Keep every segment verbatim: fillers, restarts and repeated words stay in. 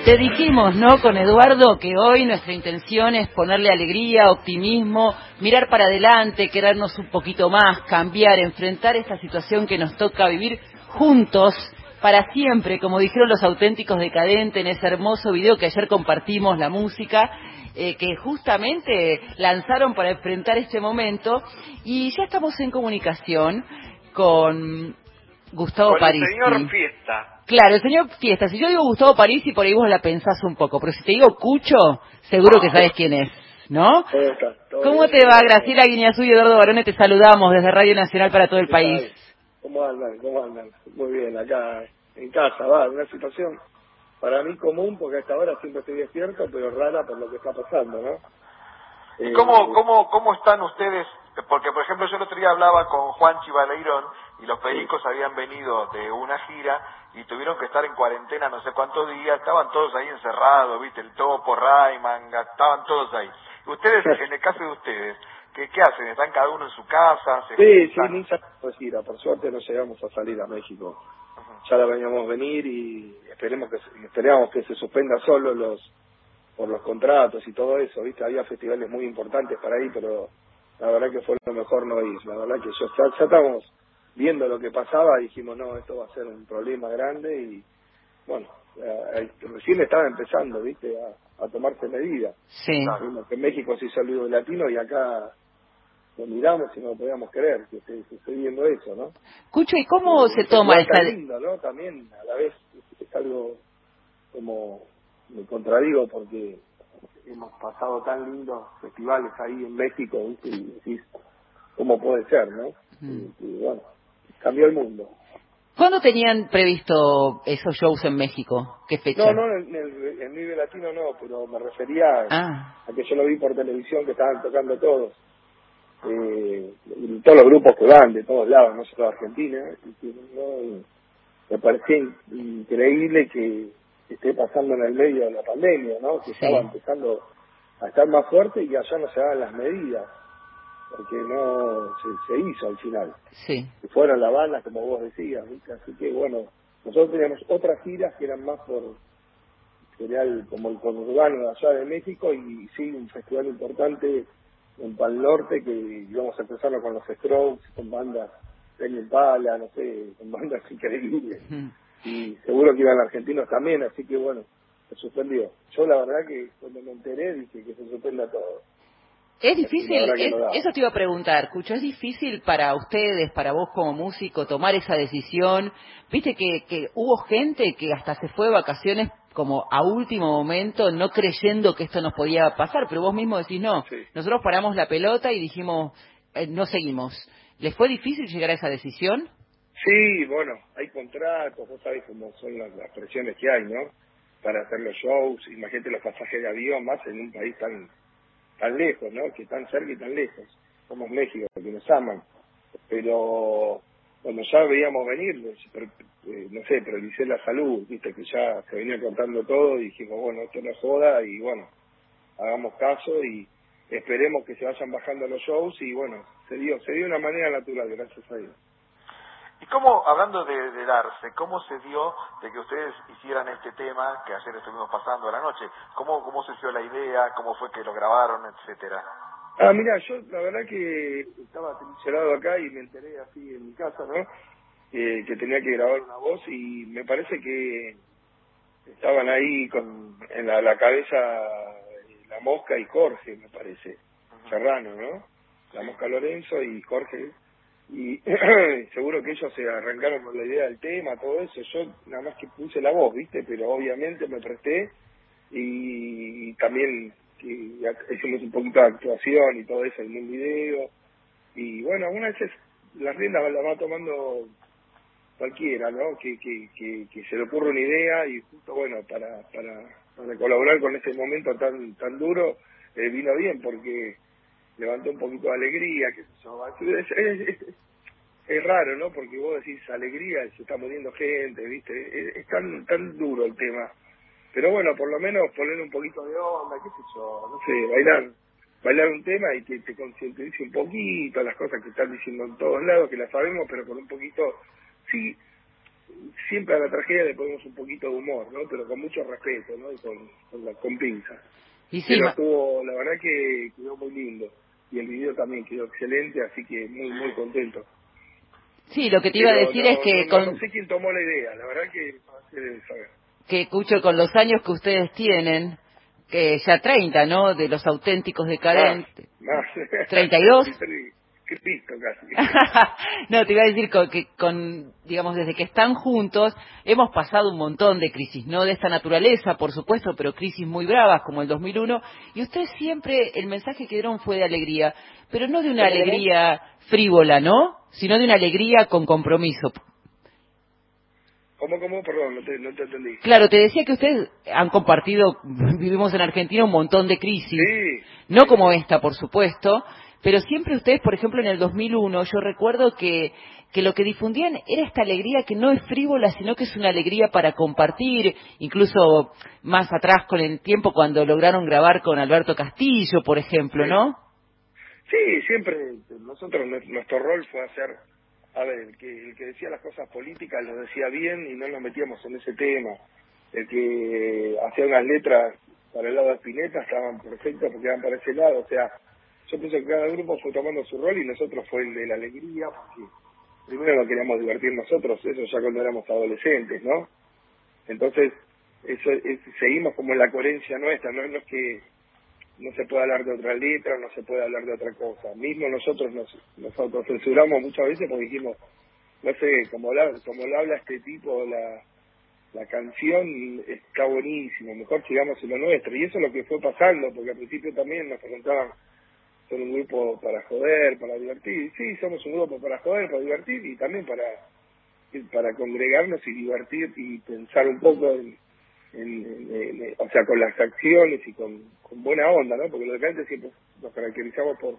Te dijimos, ¿no?, con Eduardo, que hoy nuestra intención es ponerle alegría, optimismo, mirar para adelante, querernos un poquito más, cambiar, enfrentar esta situación que nos toca vivir juntos para siempre, como dijeron los Auténticos Decadentes en ese hermoso video que ayer compartimos, la música, eh, que justamente lanzaron para enfrentar este momento. Y ya estamos en comunicación con Gustavo Con el Parisi. señor Fiesta. Claro, el señor Fiesta. Si yo digo Gustavo Parisi, por ahí vos la pensás un poco, pero si te digo Cucho, seguro que sabes quién es, ¿no? Todo está, todo ¿Cómo bien, te va, todo Graciela Guiñazú y Eduardo Barone? Te saludamos desde Radio Nacional para todo el ¿Qué país. tal? ¿Cómo andan? ¿Cómo andan? Muy bien, acá en casa, va, una situación para mí común, porque a esta hora siempre estoy despierto, pero rara por lo que está pasando, ¿no? ¿Y cómo, Eh, cómo, cómo están ustedes? Porque, por ejemplo, yo el otro día hablaba con Juanchi Baleirón y los sí, Pericos habían venido de una gira y tuvieron que estar en cuarentena no sé cuántos días, estaban todos ahí encerrados, ¿viste? El Topo, Rayman, estaban todos ahí. Ustedes, en el caso de ustedes, ¿qué, qué hacen? ¿Están cada uno en su casa? ¿Se sí, sí, juntan? ni salimos de gira, por suerte no llegamos a salir a México. Ujú. Ya la veníamos venir y esperemos que se- esperamos que se suspenda solo los por los contratos y todo eso, ¿viste? Había festivales muy importantes para ir, pero la verdad que fue lo mejor no ir. La verdad que yo ya, ya estábamos viendo lo que pasaba y dijimos, no, esto va a ser un problema grande y, bueno, eh, recién estaba empezando, ¿viste? A, a tomarse medidas. Sí. Vimos que en México se hizo el vivo latino y acá lo miramos y no lo podíamos creer que esté sucediendo eso, ¿no? Cucho, ¿y cómo Eh, se un toma festival esta...? tan lindo, ¿no? También, a la vez, es algo como me contradigo porque hemos pasado tan lindos festivales ahí en México, ¿viste? Y decís, ¿cómo puede ser, no? Mm. Y, y bueno, cambió el mundo. ¿Cuándo tenían previsto esos shows en México? ¿Qué fecha? No, no, en el, en Vive Latino no, pero me refería Ah, a que yo lo vi por televisión que estaban tocando todos. Eh, todos los grupos que van de todos lados, no solo de Argentina, y que, ¿no? Y me parecía in- increíble que esté pasando en el medio de la pandemia, ¿no? Que estaba sí, empezando a estar más fuerte y allá no se daban las medidas, porque no se, se hizo al final. sí. Que fueron las bandas, como vos decías, ¿viste? Así que bueno, nosotros teníamos otras giras que eran más por general como el conurbano de allá de México y sí, un festival importante en Pal Norte que íbamos a empezarlo con los Strokes, con bandas de Impala, no sé, con bandas increíbles. Mm. Y seguro que iban argentinos también, así que bueno, se suspendió. Yo la verdad que cuando me enteré dije que se suspenda todo. Es Así la difícil, verdad que es, no daba. eso te iba a preguntar, Cucho, ¿es difícil para ustedes, para vos como músico, tomar esa decisión? Viste que, que hubo gente que hasta se fue de vacaciones como a último momento, no creyendo que esto nos podía pasar, pero vos mismo decís, no, Sí. nosotros paramos la pelota y dijimos, eh, no seguimos. ¿Les fue difícil llegar a esa decisión? Sí, bueno, hay contratos, vos sabés cómo son las, las presiones que hay, ¿no? Para hacer los shows, imagínate los pasajes de avión, más en un país tan tan lejos, ¿no? Que tan cerca y tan lejos. Somos México, que nos aman. Pero cuando ya veíamos venir, pues, pero, eh, no sé, prioricé la salud, viste, que ya se venía cortando todo y dijimos, bueno, esto no es joda y bueno, hagamos caso y esperemos que se vayan bajando los shows y bueno, se dio, se dio de una manera natural, gracias a Dios. ¿Y cómo, hablando de, de darse, cómo se dio de que ustedes hicieran este tema que ayer estuvimos pasando a la noche? ¿Cómo, cómo se dio la idea? ¿Cómo fue que lo grabaron, etcétera? Ah, mira, yo la verdad que estaba trincherado acá y me enteré así en mi casa, ¿no? Que, que tenía que grabar una voz y me parece que estaban ahí con en la, la cabeza la Mosca y Jorge, me parece, Ujú. Serrano, ¿no? La Sí. Mosca Lorenzo y Jorge. Y seguro que ellos se arrancaron con la idea del tema, todo eso. Yo nada más que puse la voz, ¿viste? Pero obviamente me presté y, y también que hicimos un poquito de actuación y todo eso en un video. Y bueno, algunas veces las riendas las va tomando cualquiera, ¿no? Que, que, que, que se le ocurre una idea y justo, bueno, para, para, para colaborar con este momento tan tan duro, eh, vino bien porque levantó un poquito de alegría, qué sé yo. Es, es, es, es raro, ¿no? Porque vos decís alegría y se está muriendo gente, ¿viste? Es, es tan tan duro el tema. Pero bueno, por lo menos poner un poquito de onda, qué sé yo, no sé, bailar bailar un tema y que te concientice un poquito las cosas que están diciendo en todos lados, que las sabemos, pero con un poquito, sí, siempre a la tragedia le ponemos un poquito de humor, ¿no? Pero con mucho respeto, ¿no? Y con, con, la, con pinzas. Y sí, Pero ma- estuvo, la verdad que quedó muy lindo. Y el video también quedó excelente, así que muy, muy contento. sí, lo que te iba a Pero decir es no, no, que no, no con sé quién tomó la idea, la verdad que se debe saber. que escucho con los años que ustedes tienen, que ya treinta, ¿no? De los auténticos Más, decadentes. más. ¿treinta y dos? Cristo casi. No, te iba a decir con, que con, digamos, desde que están juntos, hemos pasado un montón de crisis, no de esta naturaleza, por supuesto, pero crisis muy bravas, como el dos mil uno, y ustedes siempre, el mensaje que dieron fue de alegría, pero no de una ¿Cómo, cómo? alegría frívola, ¿no? Sino de una alegría con compromiso. ¿Cómo, cómo? Perdón, no te, no te entendí. Claro, te decía que ustedes han compartido, vivimos en Argentina, un montón de crisis, Sí, no sí, como sí. esta, por supuesto, pero siempre ustedes, por ejemplo, en el dos mil uno, yo recuerdo que, que lo que difundían era esta alegría que no es frívola, sino que es una alegría para compartir, incluso más atrás con el tiempo cuando lograron grabar con Alberto Castillo, por ejemplo, Sí, ¿no? sí, siempre nosotros, nuestro rol fue hacer, a ver, el que, el que decía las cosas políticas lo decía bien y no nos metíamos en ese tema. El que hacía unas letras para el lado de Spinetta estaban perfectas porque iban para ese lado. O sea, yo pienso que cada grupo fue tomando su rol y nosotros fue el de la alegría, porque primero no queríamos divertir nosotros, eso ya cuando éramos adolescentes, ¿no? Entonces, eso es, seguimos como en la coherencia nuestra, no, no es que no se puede hablar de otra letra, no se puede hablar de otra cosa. Mismo nosotros nos, nos autocensuramos muchas veces porque dijimos, no sé, como, la, como lo habla este tipo, la, la canción está buenísimo, mejor sigamos en lo nuestro. Y eso es lo que fue pasando, porque al principio también nos preguntaban, son un grupo para joder, para divertir. Sí, somos un grupo para joder, para divertir y también para para congregarnos y divertir y pensar un poco en, en, en, en o sea, con las acciones y con, con buena onda, ¿no? Porque los decadentes siempre nos caracterizamos por,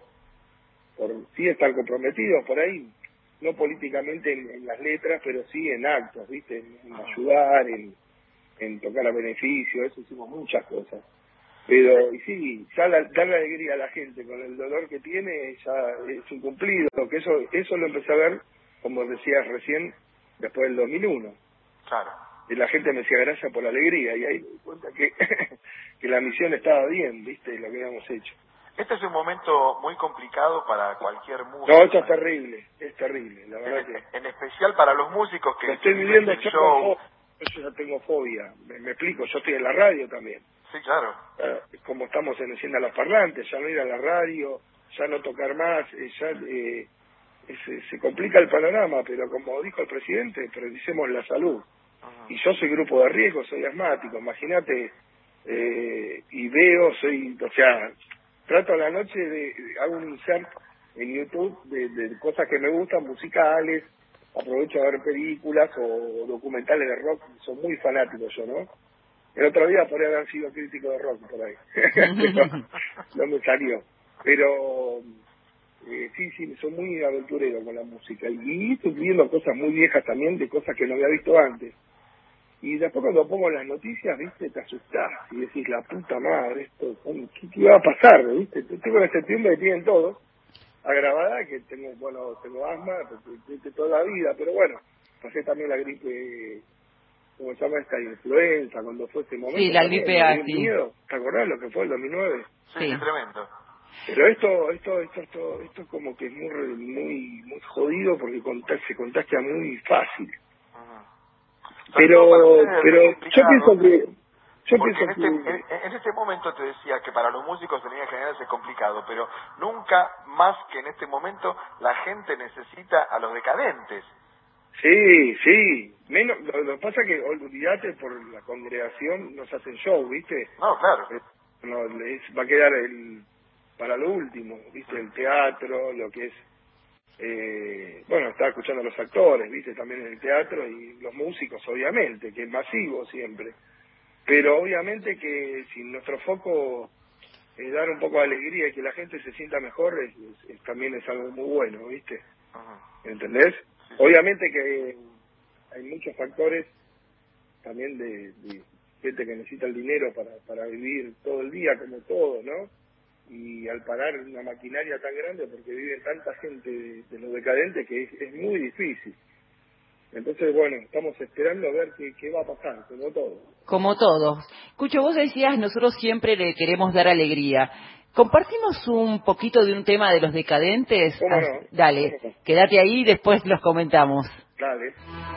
por sí estar comprometidos por ahí, no políticamente en, en las letras, pero sí en actos, ¿viste? En, en ayudar, en, en tocar a beneficio, eso hicimos muchas cosas. Pero, y sí, ya la, dar la alegría a la gente con el dolor que tiene ya es un cumplido, que eso eso lo empecé a ver, como decías recién, después del dos mil uno. Claro. Y la gente me decía gracias por la alegría, y ahí me di cuenta que, que la misión estaba bien, ¿viste? Lo que habíamos hecho. Este es un momento muy complicado para cualquier músico. No, esto es terrible, es terrible, la verdad En, que... en especial para los músicos que Lo estoy viven viviendo del yo con show. fobia, yo ya tengo fobia, me, me explico, yo estoy en la radio también. Sí, claro. Eh, como estamos en Encienda los Parlantes, ya no ir a la radio, ya no tocar más, eh, ya eh, se, se complica el panorama, pero como dijo el presidente, priorizemos la salud. Uh-huh. Y yo soy grupo de riesgo, soy asmático, imagínate, eh, y veo, soy, o sea, trato a la noche de, hago un insert en YouTube de, de cosas que me gustan, musicales, aprovecho a ver películas o documentales de rock, soy muy fanático yo, ¿no? El otro día podría haber sido crítico de rock por ahí, pero no me salió. Pero eh, sí, sí, soy muy aventurero con la música. Y estoy viendo cosas muy viejas también, de cosas que no había visto antes. Y después cuando pongo las noticias, viste, te asustás y decís, la puta madre, esto, ¿qué, qué va a pasar? ¿Viste? Tengo la septiembre que tienen todos, agravada, que tengo, bueno, tengo asma de, de toda la vida, pero bueno, pasé también la gripe, como se llama esta influenza, cuando fue ese Sí, momento la también, gripe me dio así. miedo. ¿Te acordás lo que fue el dos mil nueve? Sí, Sí. sí, tremendo. Pero esto, esto, esto, esto, esto es como que es muy, muy, muy jodido porque contag- se contagia muy fácil. Uh-huh. Pero, pero yo pienso que, yo Porque en pienso este, que, en, en este momento te decía que para los músicos en líneas generales es complicado, pero nunca más que en este momento la gente necesita a los decadentes. sí, sí, menos, lo, lo que pasa es que olvídate por la congregación, nos hacen show, ¿viste? No, claro. Eh, No, es- va a quedar el, para lo último, ¿viste? El teatro, lo que es, eh, bueno, estaba escuchando a los actores, ¿viste? También en el teatro y los músicos, obviamente, que es masivo siempre. Pero obviamente que si nuestro foco es dar un poco de alegría y que la gente se sienta mejor, es, es- es- también es algo muy bueno, ¿viste? Uh-huh. ¿Entendés? Sí, sí. Obviamente que hay muchos factores también de, de gente que necesita el dinero para, para vivir todo el día, como todo, ¿no? Y al parar una maquinaria tan grande, porque vive tanta gente de, de los decadentes, que es, es muy difícil. Entonces, bueno, estamos esperando a ver qué, qué va a pasar, como todo. Como todos. Cucho, vos decías, nosotros siempre le queremos dar alegría. ¿Compartimos un poquito de un tema de los decadentes? ¿Cómo Ah, no? dale, ¿Cómo no? quédate ahí y después los comentamos. Dale.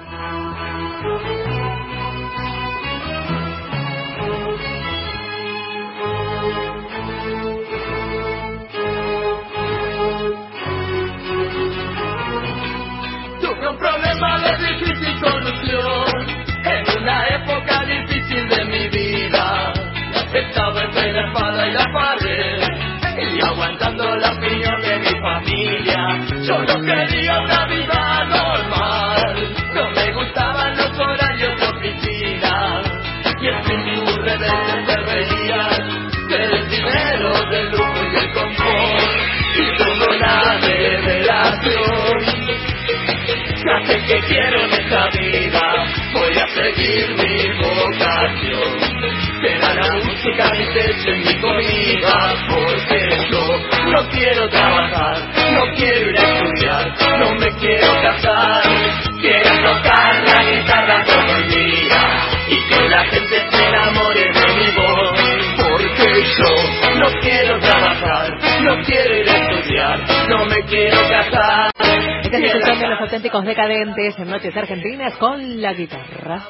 Tuve un problema de difícil solución en una época difícil de mi vida. Estaba entre la espada y la pared y aguantando la opinión de mi familia. Yo no quería una vida normal, no me gustaban los horarios de oficina y el espíritu rebelde se reía del dinero, del lujo y del confort. Y tengo una revelación. Ya sé que quiero en esta vida, voy a seguir mi vocación. Será la música mi techo y mi comida, porque yo no quiero trabajar, no quiero ir a estudiar, no me quiero casar. Quiero tocar la guitarra todo el día y que la gente se enamore de mi voz, porque yo no quiero trabajar, no quiero ir a estudiar, no me quiero casar. Estás escuchando Los Auténticos Decadentes en Noches Argentinas con la guitarra.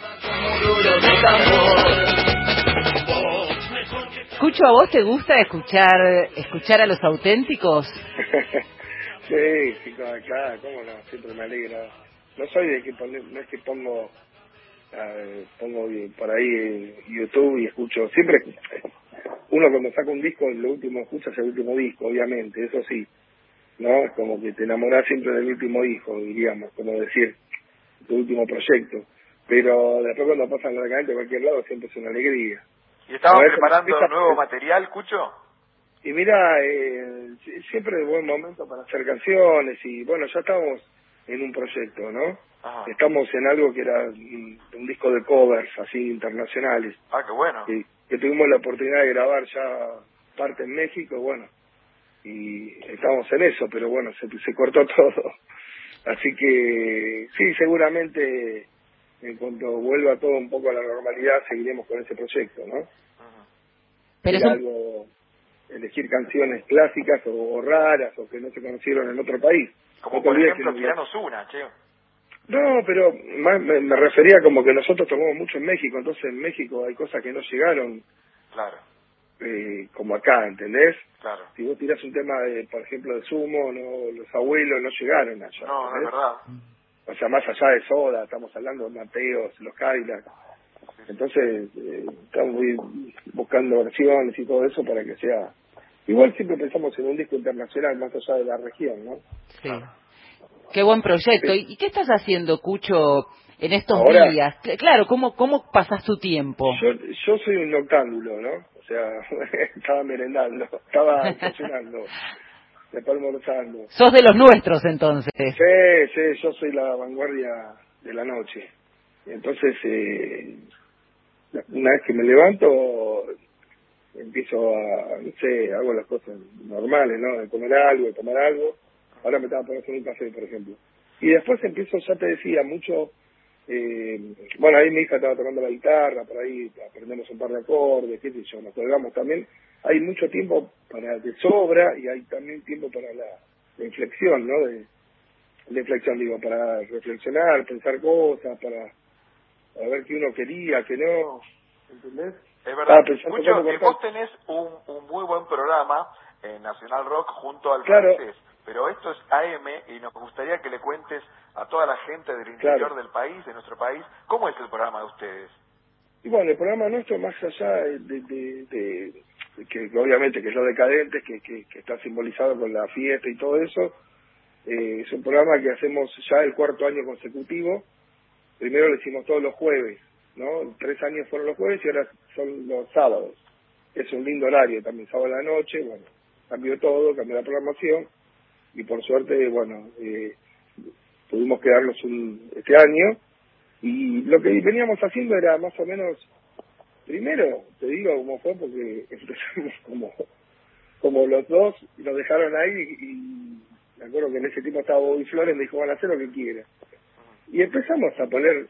Cucho, ¿a vos te gusta escuchar escuchar a los auténticos? Sí, sí, claro, cómo no, siempre me alegra. No soy de que poner, no es que pongo eh, pongo por ahí YouTube y escucho, siempre uno cuando saca un disco, lo último escucha es el último disco, obviamente, eso sí, ¿no? Es como que te enamorás siempre del último disco, diríamos, como decir, tu último proyecto. Pero después cuando pasan la decadente a cualquier lado siempre es una alegría. ¿Y estaban A ver, preparando esta, nuevo material, Cucho? Y mira, eh, siempre es buen momento para hacer canciones y bueno, ya estamos en un proyecto, ¿no? Ajá. Estamos en algo que era un, un disco de covers así internacionales. Ah, qué bueno. Que, que tuvimos la oportunidad de grabar ya parte en México, bueno, y estamos en eso, pero bueno, se, se cortó todo. Así que sí, seguramente en cuanto vuelva todo un poco a la normalidad seguiremos con ese proyecto, ¿no? Ajá. Pero Era eso... algo, elegir canciones clásicas o, o raras o que no se conocieron en otro país. Como no te por olvides ejemplo que Tiranos Una, che. No, pero más me, me refería como que nosotros tomamos mucho en México, entonces en México hay cosas que no llegaron Claro, eh, como acá, ¿entendés? claro. Si vos tirás un tema, de, por ejemplo, de Sumo, no, los abuelos no llegaron allá. No, no es ¿entendés? verdad. O sea, más allá de Soda, estamos hablando de Mateos, los Cadillac. Entonces, eh, estamos muy buscando versiones y todo eso para que sea... Igual siempre pensamos en un disco internacional más allá de la región, ¿no? Sí. Qué buen proyecto. Sí. ¿Y qué estás haciendo, Cucho, en estos Ahora, días? Claro, ¿cómo cómo pasas tu tiempo? Yo, yo soy un noctámbulo, ¿no? O sea, estaba merendando, estaba desayunando, después almorzando. Sos de los nuestros, entonces. Sí, sí, yo soy la vanguardia de la noche. Entonces, eh, una vez que me levanto, empiezo a, no sé, hago las cosas normales, ¿no? De comer algo, de tomar algo. Ahora me estaba por hacer un café, por ejemplo. Y después empiezo, ya te decía, mucho... Eh, bueno, ahí mi hija estaba tocando la guitarra, por ahí aprendemos un par de acordes, qué sé yo, nos colgamos también. Hay mucho tiempo para de sobra y hay también tiempo para la, la inflexión, ¿no? De, de inflexión, digo, para reflexionar, pensar cosas, para, para ver qué uno quería, qué no, ¿entendés? Es verdad. Escucho cómo que cortar. vos tenés un, un muy buen programa en Nacional Rock junto al Claro. francés, pero esto es A M y nos gustaría que le cuentes a toda la gente del interior Claro. del país, de nuestro país, ¿cómo es el programa de ustedes? Y bueno, el programa nuestro, más allá de, de, de, de- de que obviamente que es lo decadente, que, que, que está simbolizado con la fiesta y todo eso, eh, es un programa que hacemos ya el cuarto año consecutivo. Primero lo hicimos todos los jueves, ¿no? Tres años fueron los jueves y ahora son los sábados. Es un lindo horario, también sábado a la noche, bueno, cambió todo, cambió la programación y por suerte, bueno, eh, tuvimos que darnos un, este año. Y lo que veníamos haciendo era más o menos, primero, te digo cómo fue, porque empezamos como, como los dos, nos dejaron ahí y me acuerdo que en ese tiempo estaba Bobby Flores, me dijo, van a hacer lo que quieran. Y empezamos a poner,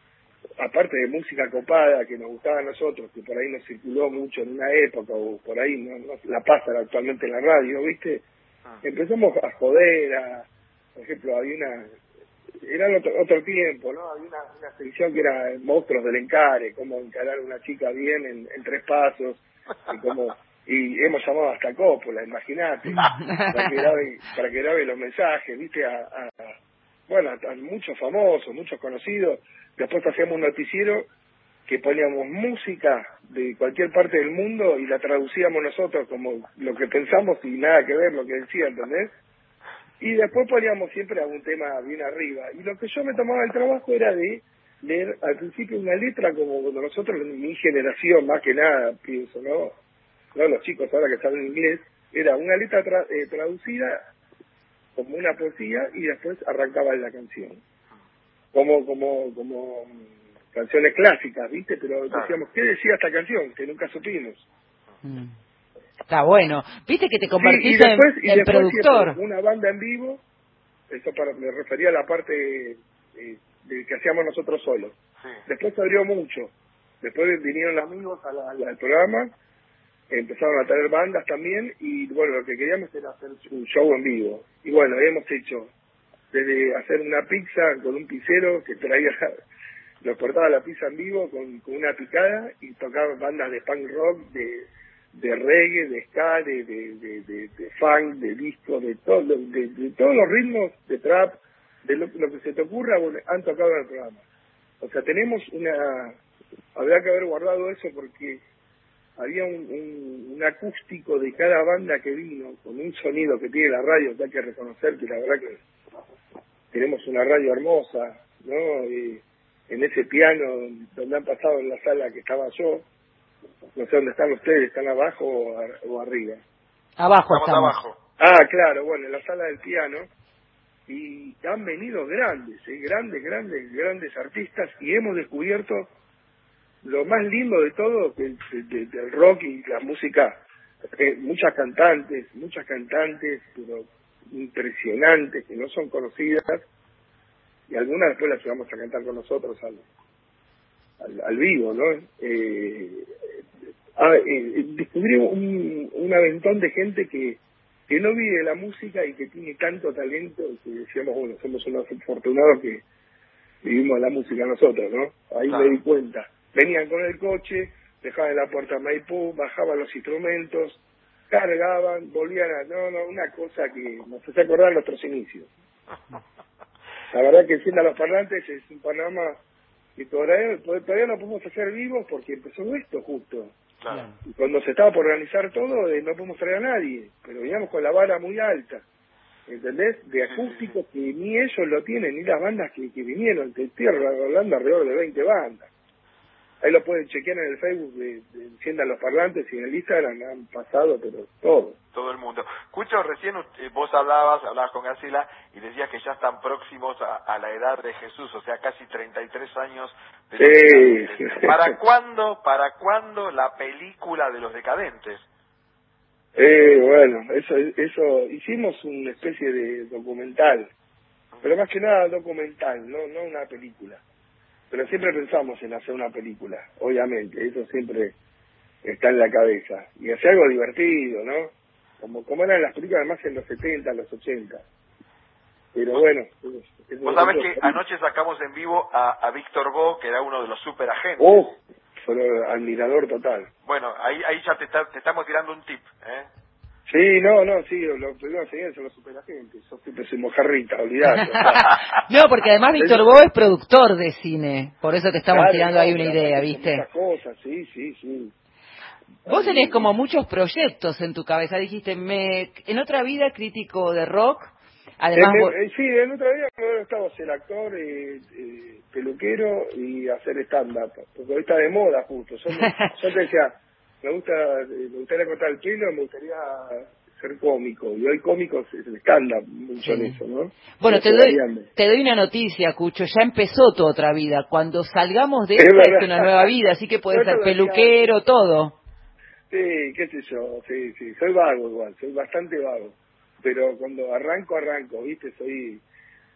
aparte de música copada que nos gustaba a nosotros, que por ahí nos circuló mucho en una época, o por ahí no, no la pasan actualmente en la radio, ¿viste? Empezamos a joder, a, por ejemplo, había una, era otro, otro tiempo, ¿no? Había una, una sección que era Monstruos del Encare, cómo encarar a una chica bien en, en tres pasos, y cómo, y hemos llamado hasta Coppola, imagínate, para que grabe, para que grabe los mensajes, ¿viste? A, a, a bueno, a, a muchos famosos, muchos conocidos. Después hacíamos un noticiero que poníamos música de cualquier parte del mundo y la traducíamos nosotros como lo que pensamos y nada que ver lo que decía, ¿entendés? Y después poníamos siempre algún tema bien arriba. Y lo que yo me tomaba el trabajo era de leer al principio una letra como cuando nosotros, mi generación más que nada, pienso, ¿no? No los chicos ahora que saben inglés, era una letra tra eh, traducida como una poesía y después arrancaba la canción. Como, como, como canciones clásicas, ¿viste? Pero decíamos, ¿qué decía esta canción? Que nunca supimos. Mm. Está bueno. ¿Viste que te convertiste sí, y después, en, y en después productor? Siempre, una banda en vivo, eso para, me refería a la parte eh, de que hacíamos nosotros solos. Sí. Después se abrió mucho. Después vinieron amigos a la, a la, al programa, empezaron a traer bandas también, y bueno, lo que queríamos era hacer un show en vivo. Y bueno, hemos hecho desde hacer una pizza con un pizzero que traía, nos cortaba la pizza en vivo con, con una picada y tocaba bandas de punk rock, de, de reggae, de ska, de, de, de, de, de funk, de disco, de, todo, de, de todos los ritmos, de trap, de lo, lo que se te ocurra, bueno, han tocado en el programa. O sea, tenemos una, habrá que haber guardado eso porque había un, un, un acústico de cada banda que vino, con un sonido que tiene la radio, que hay que reconocer que la verdad que tenemos una radio hermosa, ¿no? Y en ese piano donde han pasado en la sala que estaba yo, no sé dónde están ustedes, ¿están abajo o, a, o arriba? Abajo estamos. estamos. Abajo. Ah, claro, bueno, en la sala del piano, y han venido grandes, ¿eh? grandes, grandes, grandes artistas, y hemos descubierto lo más lindo de todo, del, del, del rock y la música, eh, muchas cantantes, muchas cantantes, pero impresionantes, que no son conocidas, y algunas después las llevamos a cantar con nosotros al, al, al vivo, ¿no? Eh, ah, eh, descubrí un, un aventón de gente que, que no vive la música y que tiene tanto talento, que decíamos, bueno, somos unos afortunados que vivimos la música nosotros, ¿no? Ahí claro. Me di cuenta. Venían con el coche, dejaban la puerta a Maipú, bajaban los instrumentos, cargaban, volvían a... No, no, una cosa que nos hace acordar nuestros inicios. La verdad que Encienda los Parlantes es un panorama que todavía, todavía no podemos hacer vivos porque empezó esto justo. Claro. Y cuando se estaba por organizar todo, eh, no podemos traer a nadie, pero veníamos con la vara muy alta, ¿entendés? De acústicos que ni ellos lo tienen, ni las bandas que, que vinieron, te estoy hablando alrededor de veinte bandas. Ahí lo pueden chequear en el Facebook de, de Enciendan los Parlantes y en el Instagram han pasado, pero todo. Todo el mundo. Escucho, recién eh, vos hablabas, hablabas con Graciela y decías que ya están próximos a, a la edad de Jesús, o sea, casi treinta y tres años. De sí. Los ¿Para cuándo, para cuándo la película de Los Decadentes? Eh, bueno, eso, eso, hicimos una especie de documental, pero más que nada documental, no, no una película. Pero siempre pensamos en hacer una película, obviamente, eso siempre está en la cabeza. Y hacer algo divertido, ¿no? Como, como eran las películas más en los setenta, los ochenta. Pero bueno. Es, es Vos sabés que anoche sacamos en vivo a, a Víctor Go, que era uno de los super agentes. ¡Oh! Solo admirador total. Bueno, ahí ahí ya te, está, te estamos tirando un tip, ¿eh? Sí, no, no, sí, lo primero que seguían son los superagentes. Yo siempre soy mojarrita, olvidate. No, porque además Víctor Bo es productor de cine, por eso te estamos claro, tirando no, ahí una idea, ¿viste? Muchas cosas, sí, sí, sí. Vos tenés como muchos proyectos en tu cabeza, dijiste, me en otra vida crítico de rock, además... En, vos... eh, sí, en otra vida me estaba ser actor, eh, eh, peluquero y hacer stand-up, porque hoy está de moda justo. Yo, me, yo te decía... Me gusta, me gustaría cortar el pelo, me gustaría ser cómico. Y hoy cómico es el stand-up, mucho en eso, ¿no? Bueno, te doy, te doy una noticia, Cucho. Ya empezó tu otra vida. Cuando salgamos de esta es una nueva vida, así que puedes ser peluquero, todo. Sí, qué sé yo, sí, sí. Soy vago igual, soy bastante vago. Pero cuando arranco, arranco, ¿viste? Soy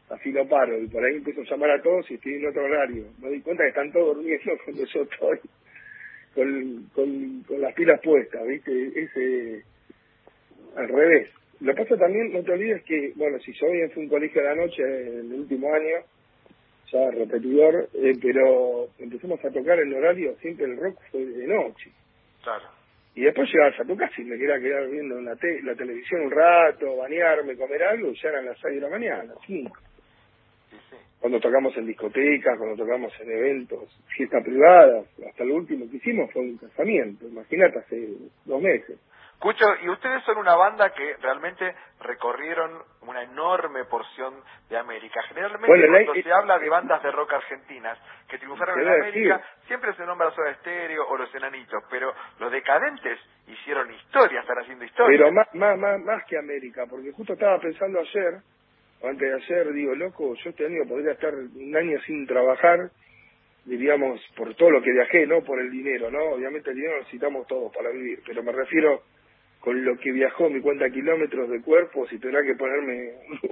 así lo paro, y por ahí empiezo a llamar a todos y estoy en otro horario. Me doy cuenta que están todos durmiendo cuando yo estoy con, con, con las pilas puestas, ¿viste? Ese, al revés. Lo que pasa también, no te olvides que, bueno, si yo bien fui a un colegio de la noche en el último año, ya repetidor, eh, pero empezamos a tocar el horario, siempre el rock fue de noche. Claro. Y después llegabas a tu casa y me quería quedar viendo la, te la televisión un rato, bañarme, comer algo, y ya eran las seis de la mañana, cinco. Sí, sí. Cuando tocamos en discotecas, cuando tocamos en eventos, fiestas privadas, hasta lo último que hicimos fue un casamiento, imagínate, hace dos meses. Cucho, y ustedes son una banda que realmente recorrieron una enorme porción de América. Generalmente bueno, cuando la, se habla de bandas de rock argentinas que triunfaron en América, decir. siempre se nombra Soda Stereo o Los Enanitos, pero los Decadentes hicieron historia, están haciendo historia. Pero más, más, más, más que América, porque justo estaba pensando ayer, o antes de ayer, digo, loco, yo este año podría estar un año sin trabajar, diríamos, por todo lo que viajé, no por el dinero, ¿no? Obviamente el dinero lo necesitamos todos para vivir, pero me refiero con lo que viajó mi cuenta de kilómetros de cuerpo, si tuviera que ponerme,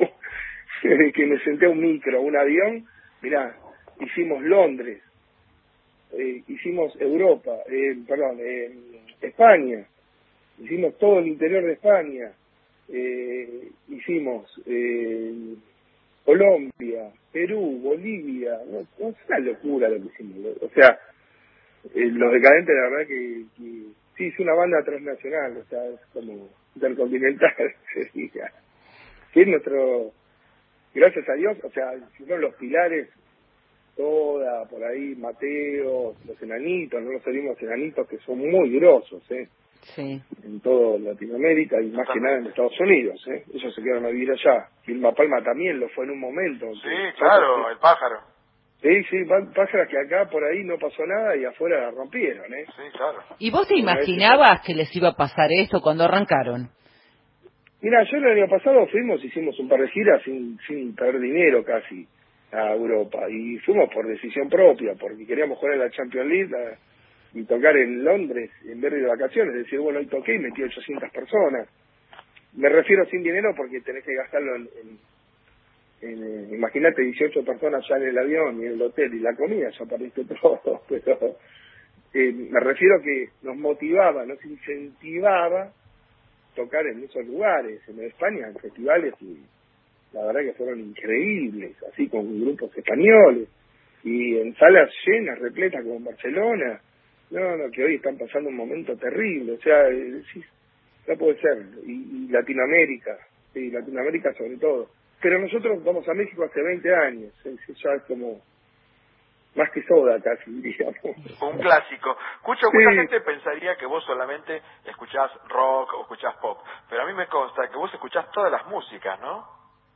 que me senté a un micro, un avión, mirá, hicimos Londres, eh, hicimos Europa, eh, perdón, eh, España, hicimos todo el interior de España, eh, hicimos eh, Colombia, Perú, Bolivia, no, no es una locura lo que hicimos, o sea, eh, los Decadentes la verdad que, que sí, es una banda transnacional, o sea, es como intercontinental, sería. Que es nuestro, gracias a Dios, o sea, fueron los pilares, toda, por ahí, Mateo, los Enanitos, no los salimos Enanitos, que son muy grosos, ¿eh? Sí. En toda Latinoamérica y más que nada en Estados Unidos, ¿eh? Ellos se quedaron a vivir allá. Vilma Palma también lo fue en un momento. Sí, claro, el pájaro. Sí, sí, pájaras que acá por ahí no pasó nada y afuera la rompieron, ¿eh? Sí, claro. ¿Y vos te imaginabas que les iba a pasar esto cuando arrancaron? Mira, yo el año pasado fuimos, hicimos un par de giras sin, sin perder dinero casi a Europa y fuimos por decisión propia, porque queríamos jugar en la Champions League la, y tocar en Londres en vez de vacaciones, es decir, bueno, hoy toqué y metí ochocientas personas. Me refiero sin dinero porque tenés que gastarlo en... en Eh, imagínate dieciocho personas ya en el avión y en el hotel y la comida, ya perdiste todo, pero eh, me refiero que nos motivaba, nos incentivaba tocar en esos lugares, en España, en festivales, y la verdad que fueron increíbles, así con grupos españoles, y en salas llenas, repletas como en Barcelona, no, no, que hoy están pasando un momento terrible, o sea, eh, sí, no puede ser, y, y Latinoamérica, sí, Latinoamérica sobre todo. Pero nosotros vamos a México hace veinte años, eso ya es como más que Soda casi, digamos. Un clásico. Escucho, sí. Mucha gente pensaría que vos solamente escuchás rock o escuchás pop, pero a mí me consta que vos escuchás todas las músicas, ¿no?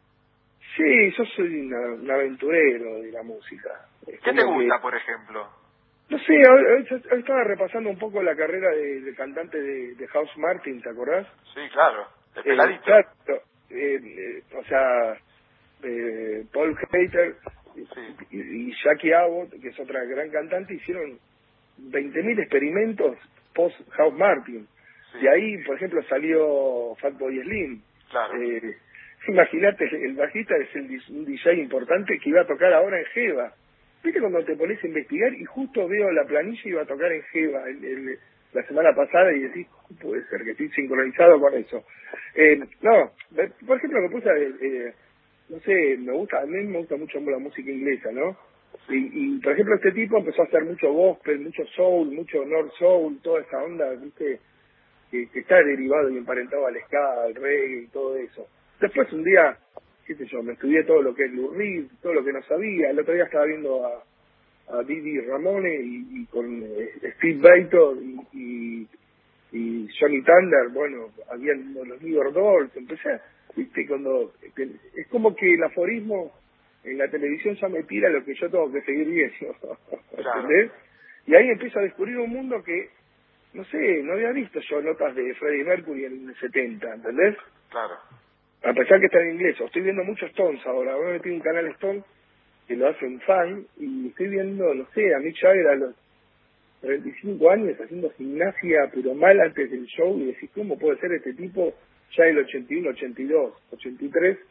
Sí, yo soy una, un aventurero de la música. Es ¿Qué te gusta, que, por ejemplo? No sé, hoy, hoy, hoy estaba repasando un poco la carrera de, de cantante de, de House Martin, ¿te acordás? Sí, claro, el Eh, peladito. claro, eh, eh, o sea, eh, Paul Hater sí. y, y Jackie Abbott, que es otra gran cantante, hicieron veinte mil experimentos post House Martin. Sí. Y ahí, por ejemplo, salió Fatboy Slim. Claro. Eh, Imagínate, el bajista es el, un D J importante que iba a tocar ahora en Jeva. ¿Viste cuando te pones a investigar y justo veo la planilla y iba a tocar en Jeva el, el, la semana pasada y decís, ¿cómo puede ser que estoy sincronizado con eso? Eh, no, por ejemplo, me puse, eh, no sé, me gusta, a mí me gusta mucho la música inglesa, ¿no? Y, y por ejemplo, este tipo empezó a hacer mucho gospel, mucho soul, mucho north soul, toda esa onda, ¿viste? Que, que está derivado y emparentado al ska, al reggae y todo eso. Después un día, qué sé yo, me estudié todo lo que es Lou Reed, todo lo que no sabía. El otro día estaba viendo a, a Didi Ramone y, y con eh, Steve Baito y, y, y Johnny Thunder, bueno, habían los New York Dolls. Empecé, a, viste, cuando, que, es como que el aforismo en la televisión ya me tira lo que yo tengo que seguir viendo, ¿entendés? Y ahí empiezo a descubrir un mundo que, no sé, no había visto yo notas de Freddie Mercury en el setenta, ¿entendés? Claro. A pesar que está en inglés, o estoy viendo muchos Stones ahora, ahora me metí un canal Stone que lo hace un fan, y estoy viendo, no sé, a Mick Jagger a los treinta y cinco años haciendo gimnasia, pero mal antes del show, y decís, ¿cómo puede ser este tipo ya el ochenta y uno, ochenta y dos, ochenta y tres,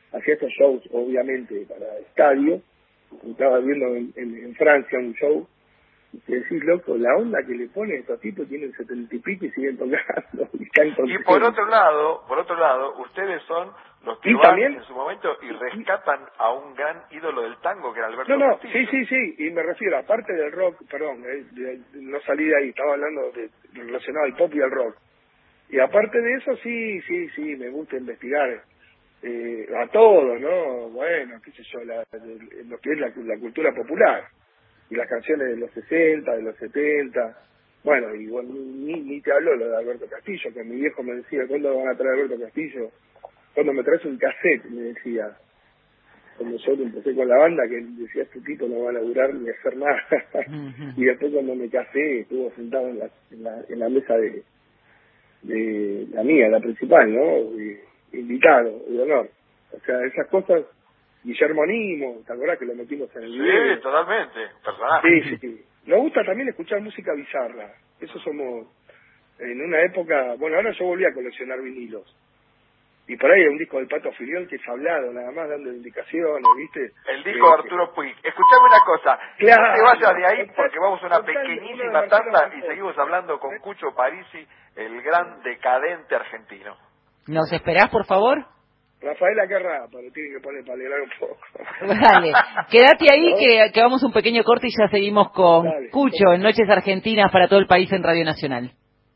hacía estos shows, obviamente, para estadio. Estaba viendo en, en, en Francia un show, y te decís, loco, la onda que le ponen estos tipos, tienen setenta y pico y siguen tocando. Y, están y por otro lado, por otro lado, ustedes son los que van también, en su momento y rescatan a un gran ídolo del tango que era Alberto No, no, Castillo. sí, sí, sí, y me refiero, aparte del rock, perdón, eh, de, no salí de ahí, estaba hablando de, relacionado al pop y al rock. Y aparte de eso, sí, sí, sí, me gusta investigar eh, a todo, ¿no? Bueno, qué sé yo, la, de, lo que es la, la cultura popular, y las canciones de los sesenta, de los setenta, bueno, y bueno, ni, ni te hablo lo de Alberto Castillo, que mi viejo me decía, ¿cuándo van a traer a Alberto Castillo? Cuando me traes un cassette, me decía, cuando yo empecé con la banda, que decía, este tipo no va a laburar ni a hacer nada. Y después cuando me casé, estuvo sentado en la, en la, en la mesa de, de la mía, la principal, ¿no? De, invitado, de honor. O sea, esas cosas, Guillermo Nimo, ¿te acordás que lo metimos en el video? Sí, totalmente, personaje. Sí, sí. Nos gusta también escuchar música bizarra. Eso somos, en una época, bueno, ahora yo volví a coleccionar vinilos. Y por ahí hay un disco del Pato Filiol que es hablado, nada más dando indicaciones, ¿viste? El disco de Arturo Puig. Escuchame una cosa, claro, no te vayas de ahí porque vamos a una total, pequeñísima tanda y seguimos hablando con Cucho Parisi, el gran decadente argentino. ¿Nos esperás, por favor? Rafaela Carrá, pero tiene que poner para alegrar un poco. Dale, quédate ahí ¿No? que, que vamos un pequeño corte y ya seguimos con Dale, Cucho dale. en Noches Argentinas para todo el país en Radio Nacional.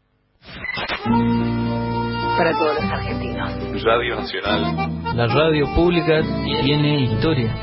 Para todos los argentinos. Radio Nacional. La radio pública tiene historia.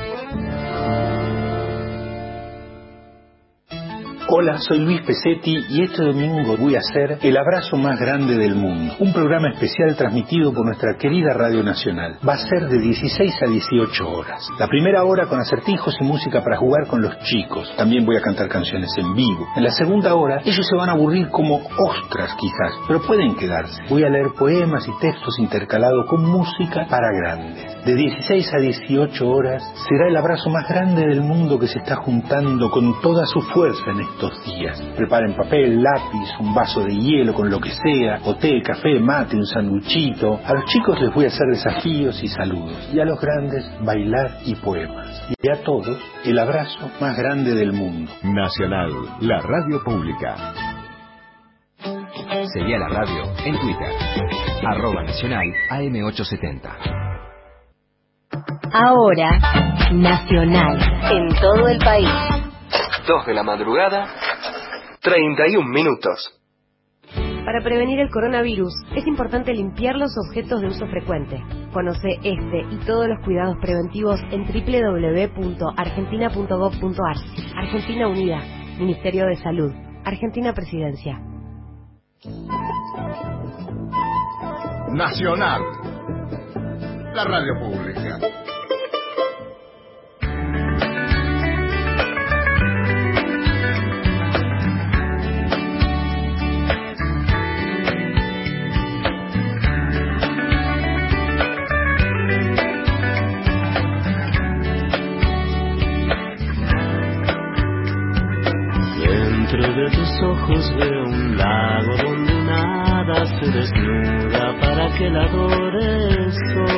Hola, soy Luis Pesetti y este domingo voy a hacer El Abrazo Más Grande del Mundo, un programa especial transmitido por nuestra querida Radio Nacional. Va a ser de dieciséis a dieciocho horas. La primera hora con acertijos y música para jugar con los chicos. También voy a cantar canciones en vivo. En la segunda hora ellos se van a aburrir como ostras quizás, pero pueden quedarse. Voy a leer poemas y textos intercalados con música para grandes. De dieciséis a dieciocho horas será el abrazo más grande del mundo que se está juntando con toda su fuerza en estos días. Preparen papel, lápiz, un vaso de hielo con lo que sea, o té, café, mate, un sanduchito. A los chicos les voy a hacer desafíos y saludos, y a los grandes bailar y poemas. Y a todos el abrazo más grande del mundo. Nacional, la radio pública. Seguí a la radio en Twitter, arroba nacional A M ochocientos setenta. Ahora, Nacional, en todo el país. Dos de la madrugada, treinta y un minutos. Para prevenir el coronavirus, es importante limpiar los objetos de uso frecuente. Conoce este y todos los cuidados preventivos en doble u doble u doble u punto argentina punto gob punto ar. Argentina Unida, Ministerio de Salud, Argentina Presidencia. Nacional, la radio pública. De tus ojos veo un lago donde nada se desnuda para que la adore el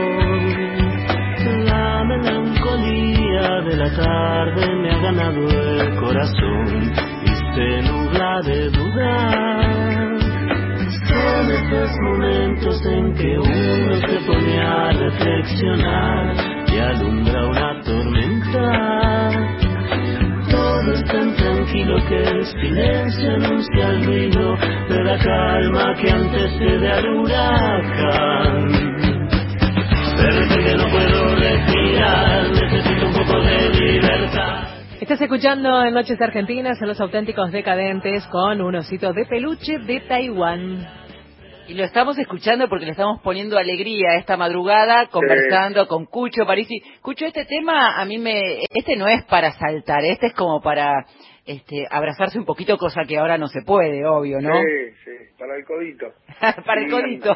sol. La melancolía de la tarde me ha ganado el corazón y se nubla de dudar. Son esos momentos en que uno se pone a reflexionar y alumbra una tormenta. Todo es tan tranquilo que el silencio anuncia el ruido de la calma que antecede al huracán. Pero que no puedo respirar, necesito un poco de libertad. Estás escuchando en Noches Argentinas a Los Auténticos Decadentes con un osito de peluche de Taiwán. Y lo estamos escuchando porque le estamos poniendo alegría esta madrugada, conversando sí. con Cucho Parisi. Cucho, este tema a mí me... Este no es para saltar, este es como para este abrazarse un poquito, cosa que ahora no se puede, obvio, ¿no? Sí, sí, para el codito. para sí. el codito.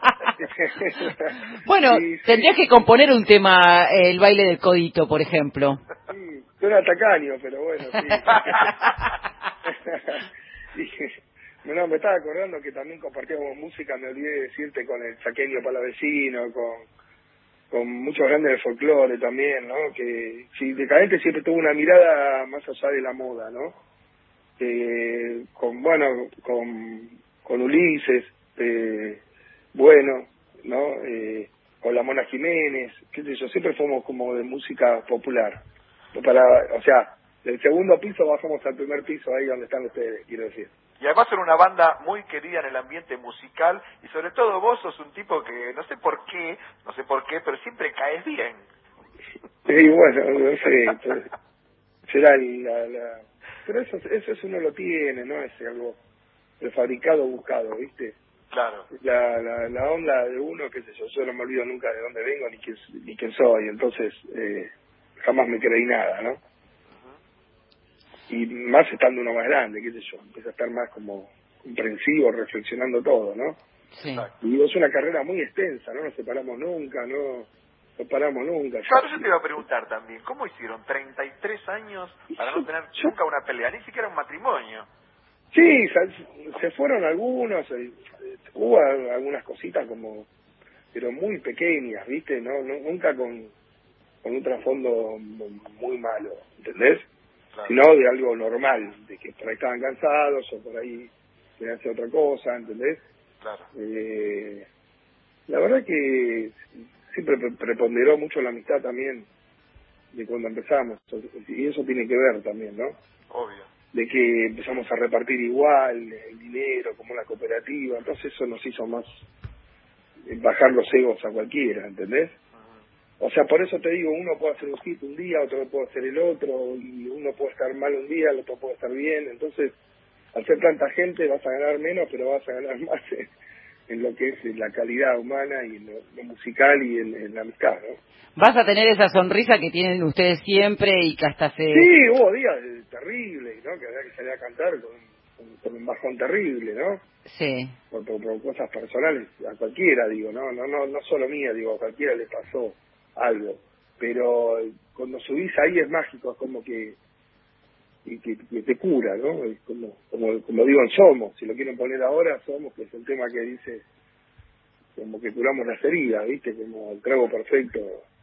bueno, sí, sí. tendrías que componer un tema, eh, el baile del codito, por ejemplo. Sí, suena tacaño, pero bueno, sí. sí. No, me estaba acordando que también compartíamos música, me olvidé de decirte, con el Chaqueño Palavecino, con con muchos grandes del folclore también, ¿no? Que sí, Decadente siempre tuvo una mirada más allá de la moda, ¿no? Eh, con, bueno, con, con Ulises, eh, bueno, ¿no? Eh, con la Mona Jiménez, qué sé yo, siempre fuimos como de música popular. Para, o sea, del segundo piso bajamos al primer piso, ahí donde están ustedes, quiero decir. Y además son una banda muy querida en el ambiente musical, y sobre todo vos sos un tipo que, no sé por qué, no sé por qué, pero siempre caes bien. Sí, bueno, no sé, pues, será la, la... Pero eso, eso, eso uno lo tiene, ¿no? Es algo prefabricado, buscado, ¿viste? Claro. La, la, la onda de uno, qué sé yo, yo no me olvido nunca de dónde vengo ni quién, ni quién soy, entonces eh, jamás me creí nada, ¿no? Y más estando uno más grande, qué sé yo, empieza a estar más como comprensivo, reflexionando todo, ¿no? Sí. Y es una carrera muy extensa, no nos separamos nunca, no nos paramos nunca. Claro, yo te iba a preguntar también, ¿cómo hicieron treinta y tres años para no tener yo, nunca una pelea, ni siquiera un matrimonio? Sí, se, se fueron algunos, eh, hubo algunas cositas como, pero muy pequeñas, ¿viste? No, no nunca con, con un trasfondo muy malo, ¿entendés? Claro. Sino de algo normal, de que por ahí estaban cansados o por ahí querían hacer otra cosa, ¿entendés? Claro. Eh, la verdad que siempre preponderó mucho la amistad también de cuando empezamos, y eso tiene que ver también, ¿no? Obvio. De que empezamos a repartir igual el dinero como una cooperativa, entonces eso nos hizo más bajar los egos a cualquiera, ¿entendés? O sea, por eso te digo, uno puede hacer un hit un día, otro puede hacer el otro, y uno puede estar mal un día, el otro puede estar bien, entonces al ser tanta gente vas a ganar menos, pero vas a ganar más en, en lo que es la calidad humana y en lo, lo musical y en, en la amistad, ¿no? Vas a tener esa sonrisa que tienen ustedes siempre y que hasta se... Sí, hubo días terribles, ¿no? Que había que salir a cantar con, con, con un bajón terrible, ¿no? Sí. Por, por, por cosas personales, a cualquiera, digo, ¿no? No, no, no solo mía, digo, a cualquiera le pasó algo. Pero cuando subís ahí es mágico, es como que, que, que, que te cura, ¿no? Es como, como, como digo en Somos, si lo quieren poner ahora, Somos, que es el tema que dice, como que curamos las heridas, ¿viste? Como el trago perfecto.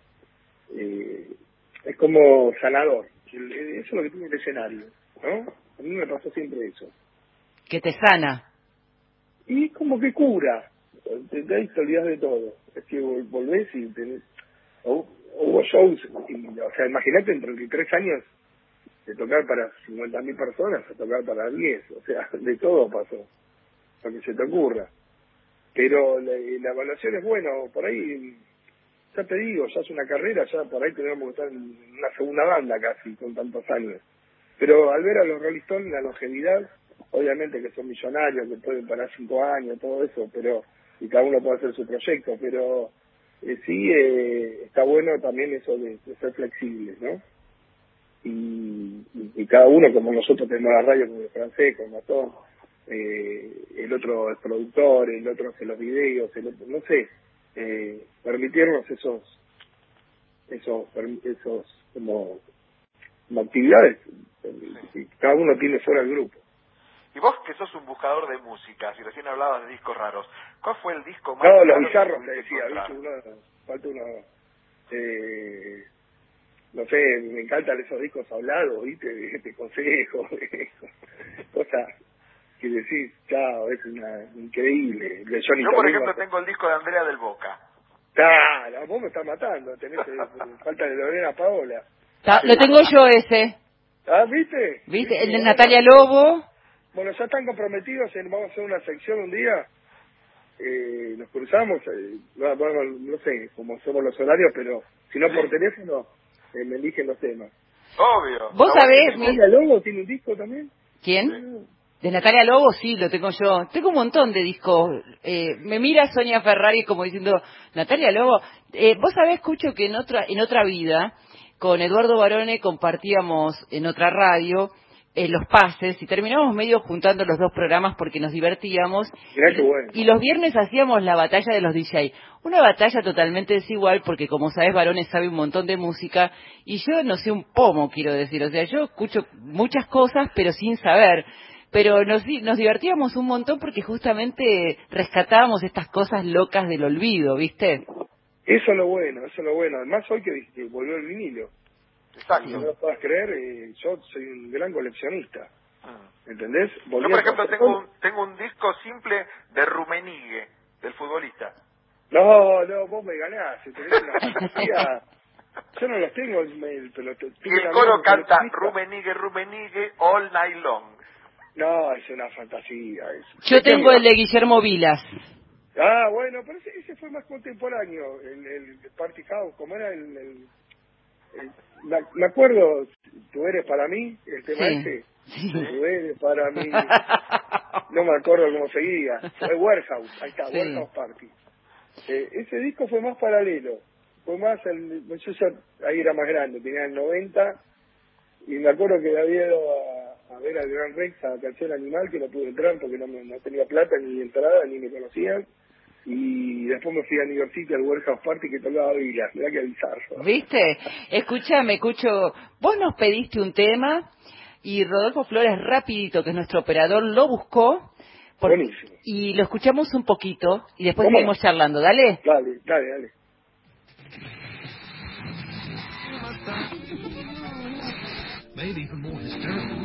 Eh, es como sanador, eso es lo que tiene el escenario, ¿no? A mí me pasó siempre eso. Que te sana. Y como que cura, te, te, te olvidas de todo, es que volvés y tenés, oh, hubo shows, y, o sea, imagínate en treinta y tres años de tocar para cincuenta mil personas a tocar para diez, o sea, de todo pasó, lo que se te ocurra. Pero la, la evaluación es buena, por ahí... Ya te digo, ya es una carrera, ya por ahí tenemos que estar en una segunda banda casi, con tantos años. Pero al ver a los Rolling Stones, la longevidad, obviamente que son millonarios, que pueden parar cinco años, todo eso, pero y cada uno puede hacer su proyecto, pero eh, sí eh, está bueno también eso de, de ser flexibles, ¿no? Y, y, y cada uno, como nosotros tenemos la radio con el francés, con Matón, eh, el otro es productor, el otro hace los videos, el otro, no sé, eh, permitirnos esos esos esos como, como actividades que cada uno tiene fuera del grupo. Y vos que sos un buscador de música, si recién hablabas de discos raros, ¿cuál fue el disco más no, raro los bizarros que te decía, encontrar? uno, falta uno eh, no sé, me encantan esos discos hablados, viste, de, de consejos, de cosas que decís, chao, es una increíble. De Johnny Yo, por Tolima, ejemplo, tengo el disco de Andrea del Boca. Claro, vos me estás matando, tenés falta de Lorena Paola. Ta, lo tengo yo ese. Ah, ¿viste? ¿Viste? El de Natalia Lobo. Bueno, ya están comprometidos, en, vamos a hacer una sección un día, eh, nos cruzamos, eh, no, bueno, no sé cómo somos los horarios, pero si no por teléfono, eh, me eligen los temas. Obvio. ¿Vos sabés? ¿Natalia Lobo tiene un disco también? ¿Quién? Sí. De Natalia Lobo, sí, lo tengo yo. Tengo un montón de discos. Eh, me mira Sonia Ferrari como diciendo, Natalia Lobo. Eh, vos sabés, escucho que en otra en otra vida, con Eduardo Barone compartíamos en otra radio eh, los pases y terminamos medio juntando los dos programas porque nos divertíamos. Mirá qué bueno. Y los viernes hacíamos la batalla de los D J. Una batalla totalmente desigual porque, como sabés, Barone sabe un montón de música y yo no sé un pomo, quiero decir. O sea, yo escucho muchas cosas, pero sin saber. Pero nos, nos divertíamos un montón porque justamente rescatábamos estas cosas locas del olvido, ¿viste? Eso es lo bueno, eso es lo bueno. Además hoy que, que volvió el vinilo. Exacto. Si no lo puedas creer, eh, yo soy un gran coleccionista. Mm. ¿Entendés? Volví yo, por ejemplo, tengo un, tengo un disco simple de Rummenigge, del futbolista. No, no, vos me ganás. Tenés una fantasía. Yo no los tengo, el, pero te, y el coro canta Rummenigge, Rummenigge, all night long. No, es una fantasía eso. Yo tengo el de Guillermo Vilas. Ah, bueno, pero ese, ese fue más contemporáneo, el, el Party House, como era el... el, el me, me acuerdo, Tú eres para mí, el tema sí. ese. Sí. Tú eres para mí. No me acuerdo cómo seguía. Fue Warehouse, ahí está, sí. Warehouse Party. Eh, ese disco fue más paralelo. Fue más, el, yo ya, ahí era más grande, tenía el noventa, y me acuerdo que había ido a, a ver al Gran Rex, a Canción Animal, que no pude entrar porque no, me, no tenía plata ni entrada, ni me conocían, y después me fui a New York City al Warehouse Party que tocaba Vilas, mirá que bizarro. ¿Viste? Escúchame, Cucho, vos nos pediste un tema, y Rodolfo Flores, rapidito, que es nuestro operador, lo buscó, por, buenísimo. Y lo escuchamos un poquito, y después seguimos no? charlando, ¿dale? Dale, dale, dale. Maybe even more hysterical.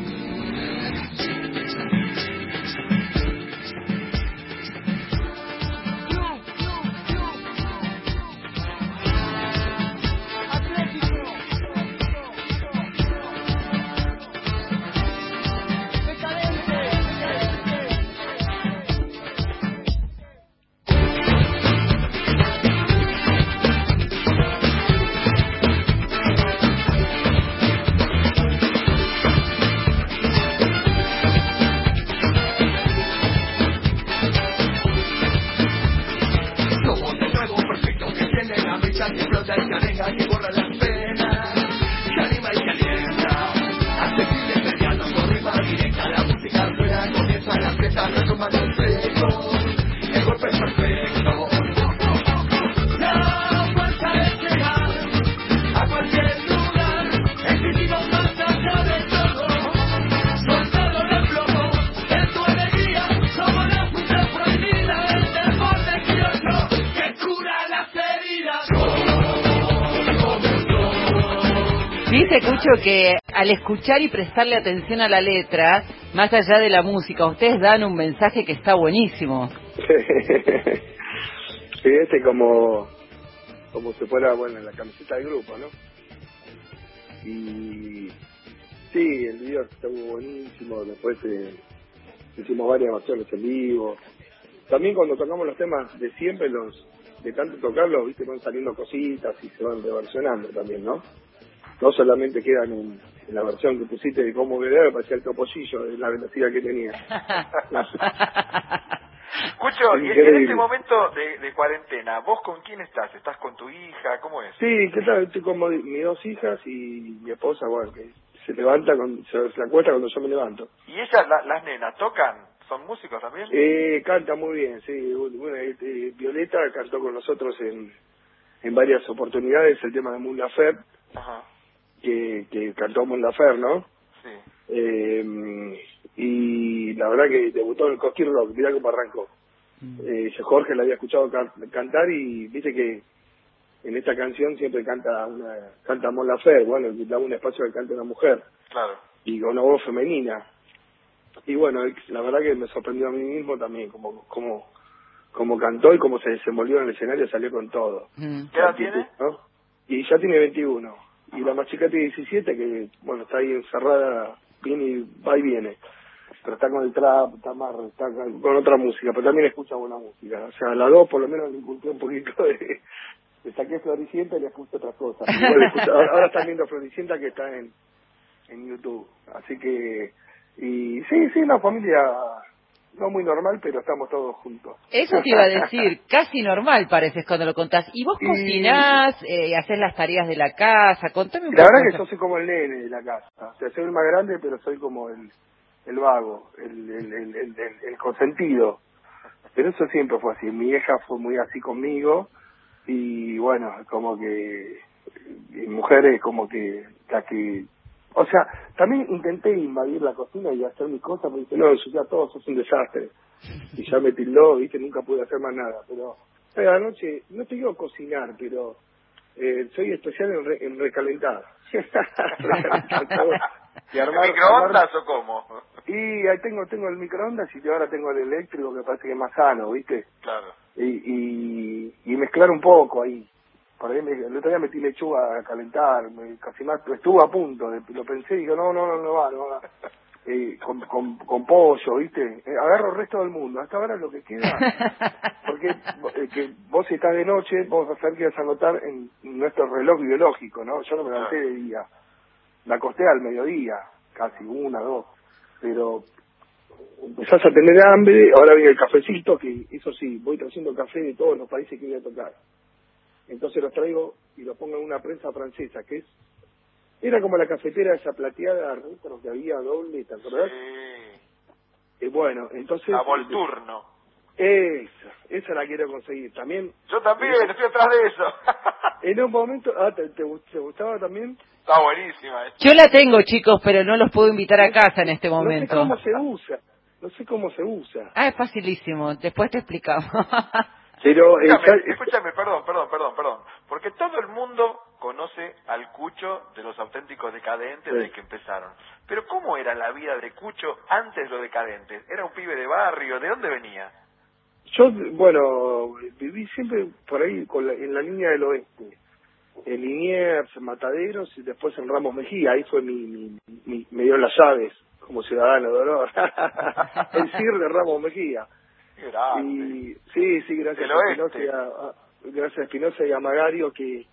Dice Cucho que al escuchar y prestarle atención a la letra, más allá de la música, ustedes dan un mensaje que está buenísimo. Sí, este como como si fuera, bueno, la camiseta del grupo, ¿no? Y sí, el video estuvo buenísimo, después eh, hicimos varias versiones en vivo. También cuando tocamos los temas de siempre, los de tanto tocarlos, viste, van saliendo cositas y se van reversionando también, ¿no? No solamente quedan en, en la versión que pusiste de cómo quedaba, parecía el topollillo de la velocidad que tenía. Escucho, y en este momento de, de cuarentena, ¿vos con quién estás? ¿Estás con tu hija? ¿Cómo es? Sí, ¿qué tal? Estoy con mis dos hijas y mi esposa, bueno, que se levanta, con, se, se acuesta cuando yo me levanto. ¿Y ellas, la, las nenas, tocan? ¿Son músicos también? Eh, canta muy bien, sí. Bueno, eh, Violeta cantó con nosotros en, en varias oportunidades el tema de Mon Laferte. Ajá. Que, que cantó Mon Laferte, ¿no? Sí. Eh, y la verdad que debutó en el Cosquín Rock, mirá cómo arrancó. Mm. Eh, Jorge la había escuchado can, cantar y dice que en esta canción siempre canta una, canta Mon Laferte, bueno, le da un espacio que cante una mujer. Claro. Y con una voz femenina. Y bueno, la verdad que me sorprendió a mí mismo también, como como como cantó y como se desenvolvió en el escenario, salió con todo. Mm. ¿Qué edad tiene? ¿No? Y ya tiene veintiuno. Y la más chica tiene diecisiete, que, bueno, está ahí encerrada, viene y va y viene. Pero está con el trap, está más, está con otra música, pero también escucha buena música. O sea, a las dos por lo menos le inculqué un poquito de... Le saqué Floricienta y le puse otras cosas. Bueno, escucha, ahora, ahora están viendo Floricienta que está en, en YouTube. Así que... Y sí, sí, una familia... No muy normal, pero estamos todos juntos. Eso te iba a decir, casi normal pareces cuando lo contás. ¿Y vos y... cocinás, eh, haces las tareas de la casa? Contame un la poco. La verdad que yo soy como el nene de la casa. O sea, soy el más grande, pero soy como el, el vago, el, el, el, el, el, el consentido. Pero eso siempre fue así. Mi hija fue muy así conmigo. Y bueno, como que mi mujer es como que la que... O sea, también intenté invadir la cocina y hacer mis cosas, porque dice, no, eso ya todo, sos un desastre. Y ya me tildó, viste, nunca pude hacer más nada. Pero Eh, anoche, no te digo cocinar, pero eh, soy especial en, re, en recalentar. recalentar todo. Y armar, ¿Microondas armar... o cómo? Y ahí tengo tengo el microondas y ahora tengo el eléctrico que parece que es más sano, ¿viste? Claro. Y, y, y mezclar un poco ahí. Por ahí me, el otro día metí lechuga a calentar, me, casi más, estuve a punto, de, lo pensé y digo, no, no, no, no va, no va. Eh, con, con, con pollo, ¿viste? Eh, agarro el resto del mundo, hasta ahora lo que queda, porque eh, que vos estás de noche, vos vas a ver que vas a notar en nuestro reloj biológico, ¿no? Yo no me levanté de día, me acosté al mediodía, casi una, dos, pero empezás a tener hambre, ahora viene el cafecito, que eso sí, voy trayendo café de todos los países que voy a tocar. Entonces los traigo y los pongo en una prensa francesa, que es era como la cafetera esa plateada retro que había doble, ¿te acordás? Sí. Eh, bueno, entonces... La Volturno. Esa, esa la quiero conseguir. También... Yo también, estoy atrás de eso. En un momento... Ah, ¿te, te, te gustaba también? Está buenísima. Yo la tengo, chicos, pero no los puedo invitar a casa en este momento. No sé cómo se usa. No sé cómo se usa. Ah, es facilísimo. Después te explicamos. Pero... Eh, escúchame, ya... escúchame, perdón, perdón, perdón, perdón. Porque todo el mundo conoce al Cucho de los Auténticos Decadentes sí. desde que empezaron. Pero ¿cómo era la vida de Cucho antes de los Decadentes? ¿Era un pibe de barrio? ¿De dónde venía? Yo, bueno, viví siempre por ahí con la, en la línea del oeste. En Liniers, en Mataderos y después en Ramos Mejía. Ahí fue mi... mi, mi me dio las llaves como ciudadano de honor. El C I R de Ramos Mejía. Grande. Y sí, sí, gracias a Espinosa y a, a, gracias a Espinosa y a Magario que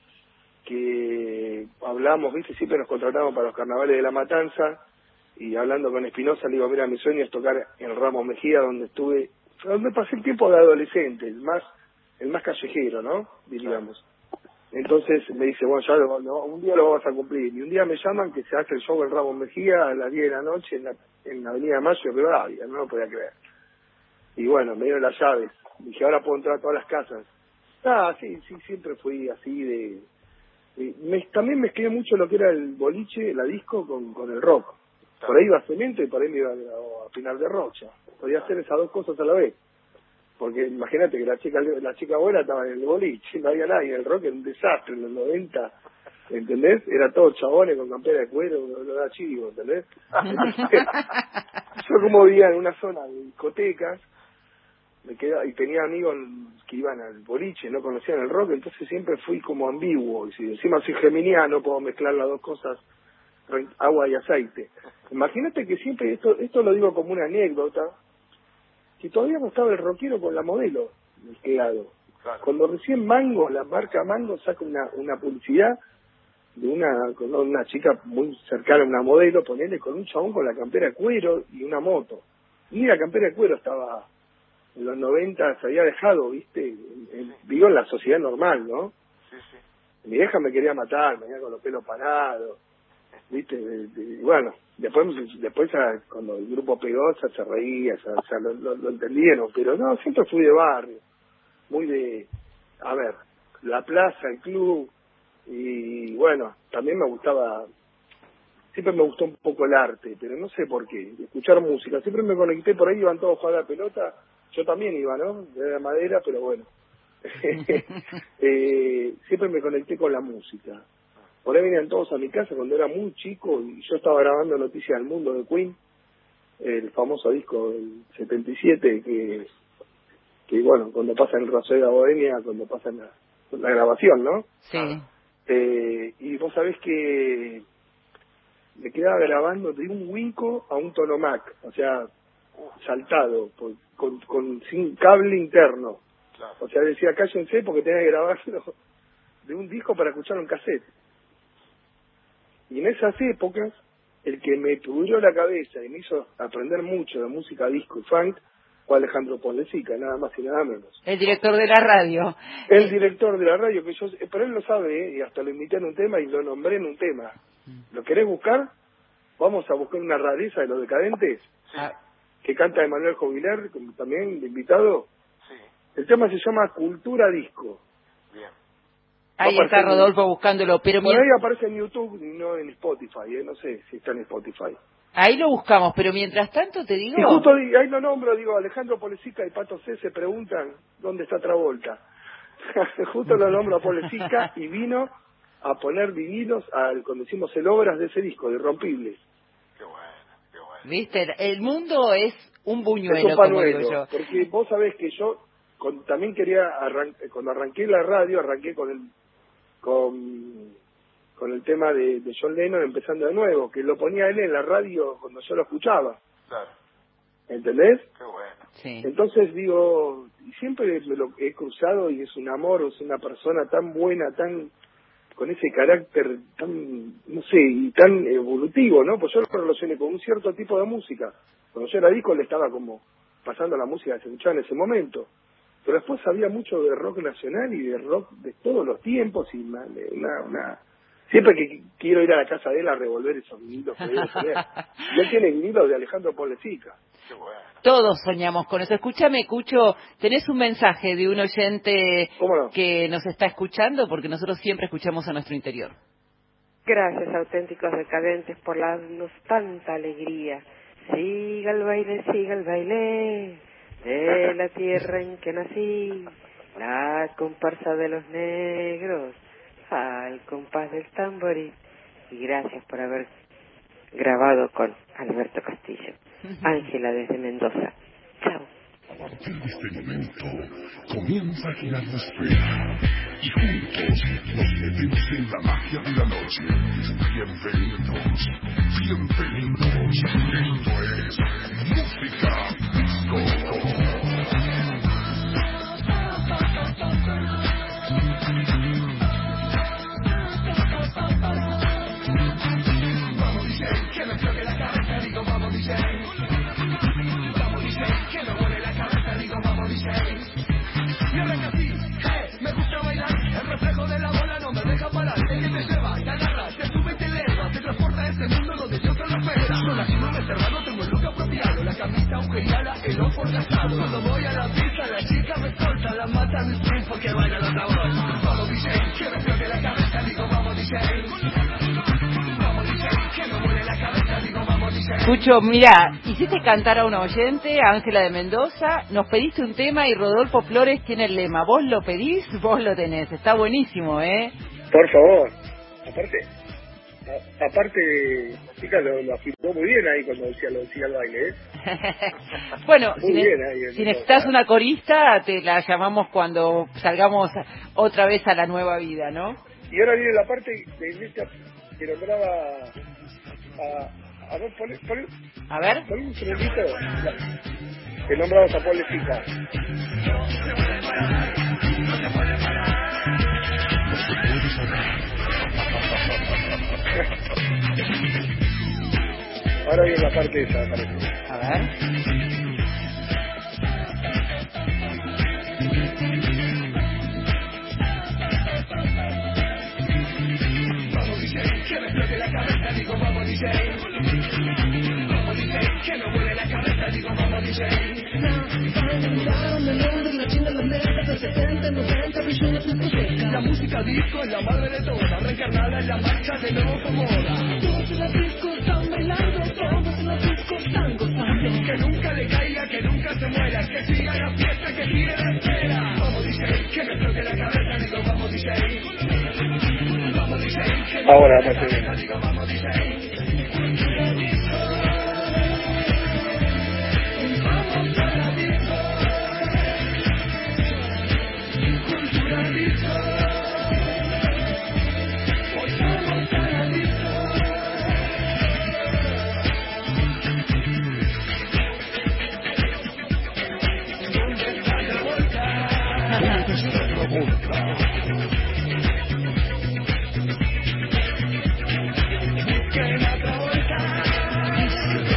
que hablamos, viste, siempre nos contratamos para los carnavales de La Matanza y hablando con Espinosa le digo, mira, mi sueño es tocar en Ramos Mejía donde estuve, donde pasé el tiempo de adolescente, el más el más callejero, ¿no? Diríamos. Entonces me dice, bueno, ya lo, lo, un día lo vamos a cumplir. Y un día me llaman que se hace el show en Ramos Mejía a las diez de la noche en la, en la Avenida Mayo de Rivadavia, no lo podía creer. Y bueno, me dieron las llaves. Dije, ahora puedo entrar a todas las casas. Ah, sí, sí, siempre fui así de... de me, también mezclé mucho lo que era el boliche, la disco, con, con el rock. Por ahí iba a Cemento y por ahí me iba a, a Pinar de Rocha. Podía hacer esas dos cosas a la vez. Porque imagínate que la chica la chica buena estaba en el boliche, no había nadie. El rock era un desastre en los noventa, ¿entendés? Era todo chabones con campera de cuero, lo da chivo, ¿entendés? Entonces, yo como vivía en una zona de discotecas, me quedaba, y tenía amigos que iban al boliche, no conocían el rock, entonces siempre fui como ambiguo. Y si encima soy geminiano, puedo mezclar las dos cosas, agua y aceite. Imagínate que siempre, esto esto lo digo como una anécdota, que todavía no estaba el rockero con la modelo mezclado. Claro. Cuando recién Mango, la marca Mango, saca una, una publicidad de una con una chica muy cercana a una modelo, ponele con un chabón con la campera de cuero y una moto. Y la campera de cuero estaba... en los noventa se había dejado, viste, en, en, vivo en la sociedad normal, ¿no? Sí, sí. Mi vieja me quería matar, me venía con los pelos parados, viste, de, de, bueno, después después cuando el grupo pegó ya se reía, ya, ya lo, lo, lo entendieron, pero no, siempre fui de barrio, muy de, a ver, la plaza, el club, y bueno, también me gustaba, siempre me gustó un poco el arte, pero no sé por qué, escuchar música, siempre me conecté, por ahí iban todos a jugar a la pelota. Yo también iba, ¿no? De madera, pero bueno. eh, siempre me conecté con la música. Por ahí venían todos a mi casa cuando era muy chico y yo estaba grabando Noticias del Mundo de Queen, el famoso disco del setenta y siete, que, que bueno, cuando pasa en el Rhapsody de Bohemia, cuando pasa en la, la grabación, ¿no? Sí. Eh, y vos sabés que me quedaba grabando de un Winco a un Tonomac, o sea, saltado, por, con, con sin cable interno. Claro. O sea, decía, cállense porque tenía que grabarlo de un disco para escuchar un cassette. Y en esas épocas, el que me pudrió la cabeza y me hizo aprender mucho de música disco y funk fue Alejandro Ponlecica, nada más y nada menos. El director de la radio. El director de la radio, que yo, pero él lo sabe, ¿eh? Y hasta lo invité en un tema y lo nombré en un tema. ¿Lo querés buscar? Vamos a buscar una rareza de los Decadentes. Sí. Que canta Emanuel Joviler, también de invitado. Sí. El tema se llama Cultura Disco. Bien. Ahí está Rodolfo buscándolo, pero por ahí aparece en YouTube y no en Spotify, ¿eh? No sé si está en Spotify. Ahí lo buscamos, pero mientras tanto te digo... Y justo ahí lo nombro, digo, Alejandro Ponlecica y Pato C se preguntan dónde está Travolta. justo lo nombro a Paul Lesisca y vino a poner vinilos al, cuando hicimos el Obras de ese disco, de Irrompibles. Qué bueno, qué bueno. Viste, el mundo es un buñuelo, es un panuelo, como digo yo. Porque vos sabés que yo con, también quería, arran, cuando arranqué la radio, arranqué con el con, con el tema de, de John Lennon, empezando de nuevo, que lo ponía él en la radio cuando yo lo escuchaba. Claro. ¿Entendés? Qué bueno. Sí. Entonces digo, siempre me lo he cruzado y es un amor, es una persona tan buena, tan con ese carácter tan, no sé, y tan evolutivo, ¿no? Pues yo lo relacioné con un cierto tipo de música. Cuando yo era disco le estaba como pasando la música que se escuchaba en ese momento. Pero después sabía mucho de rock nacional y de rock de todos los tiempos y una, una, una... siempre que quiero ir a la casa de él a revolver esos vinilos que debe tener. Y él tiene vinilos de Alejandro Paul Lesisca. Qué bueno. Todos soñamos con eso. Escúchame, Cucho, ¿tenés un mensaje de un oyente no? que nos está escuchando? Porque nosotros siempre escuchamos a nuestro interior. Gracias, auténticos decadentes, por darnos tanta alegría. Siga el baile, siga el baile de la tierra en que nací, la comparsa de los negros al compás del tamboril. Y gracias por haber grabado con Alberto Castillo. Ángela desde Mendoza. Chao. A partir de este momento comienza a girar la esfera y juntos nos metemos en la magia de la noche. Bienvenidos, bienvenidos. Esto es Música Disco. Vamos D J, que me flote la cabeza, digo vamos D J. Vamos D J, que me vuele la cabeza, digo vamos D J. Y arranca así, hey, me gusta bailar, el reflejo de la bola no me deja parar. El que te lleva, te agarra, te sube y te eleva, te transporta a este mundo donde Dios te lo espera. Con la cima reservado tengo el look apropiado, la camisa agujereada, el ojo gastado. Cuando voy a la pista la chica me solta, la mata mi sprint porque baila la sabor. Vamos D J, que me flote la cabeza, digo vamos D J. Cucho, mira, hiciste cantar a una oyente, a Ángela de Mendoza, nos pediste un tema y Rodolfo Flores tiene el lema, vos lo pedís, vos lo tenés, está buenísimo, ¿eh? Por favor, aparte, a, aparte, chica, lo, lo afirmó muy bien ahí cuando decía lo decía el baile, ¿eh? Bueno, muy si, bien, ne- ahí, si necesitas una corista, te la llamamos cuando salgamos otra vez a la nueva vida, ¿no? Y ahora viene la parte de esta que nombraba a... A ver, ponle, ponle, a ver. Ponle un segundito. Que nombramos a Paul Lesisca. Ahora viene la parte esa, parece. A ver. Que me explote la cabeza, digo vamos D J. Vamos D J, que me vuele la cabeza, digo vamos D J. La música disco es la madre de todas, reencarnada en la marcha de nuevo como moda. Todos en los discos están bailando, todos en los discos están gozando. Que nunca le caiga, que nunca se muera, que siga la fiesta, que siga la espera. Vamos D J, que me explote la cabeza, digo vamos D J. Ahora, aparte. ¿Dónde está la vuelta?